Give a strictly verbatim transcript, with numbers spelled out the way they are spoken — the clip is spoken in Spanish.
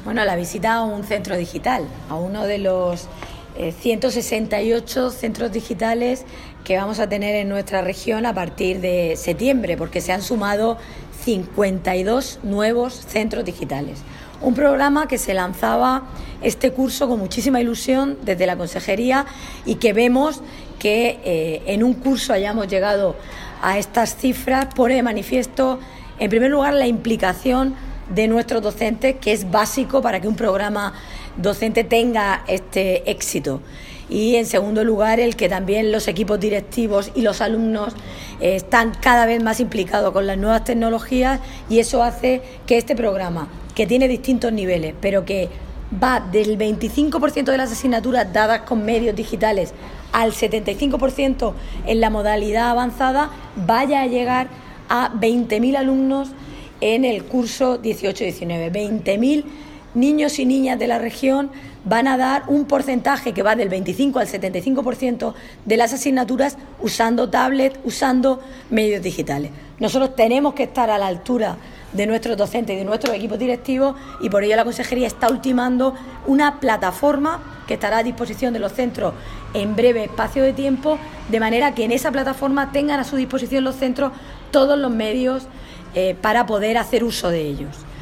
Bueno, la visita a un centro digital, a uno de los eh, ciento sesenta y ocho centros digitales que vamos a tener en nuestra región a partir de septiembre, porque se han sumado cincuenta y dos nuevos centros digitales. Un programa que se lanzaba este curso con muchísima ilusión desde la Consejería y que vemos que eh, en un curso hayamos llegado a estas cifras pone de manifiesto, en primer lugar, la implicación de nuestros docentes, que es básico para que un programa docente tenga este éxito. Y en segundo lugar, el que también los equipos directivos y los alumnos eh, están cada vez más implicados con las nuevas tecnologías, y eso hace que este programa, que tiene distintos niveles, pero que va del veinticinco por ciento de las asignaturas dadas con medios digitales al setenta y cinco por ciento en la modalidad avanzada, vaya a llegar a veinte mil alumnos en el curso dieciocho diecinueve. veinte mil niños y niñas de la región van a dar un porcentaje que va del veinticinco al setenta y cinco por ciento de las asignaturas usando tablet, usando medios digitales. Nosotros tenemos que estar a la altura de nuestros docentes y de nuestros equipos directivos, y por ello la Consejería está ultimando una plataforma que estará a disposición de los centros en breve espacio de tiempo, de manera que en esa plataforma tengan a su disposición los centros todos los medios eh, para poder hacer uso de ellos.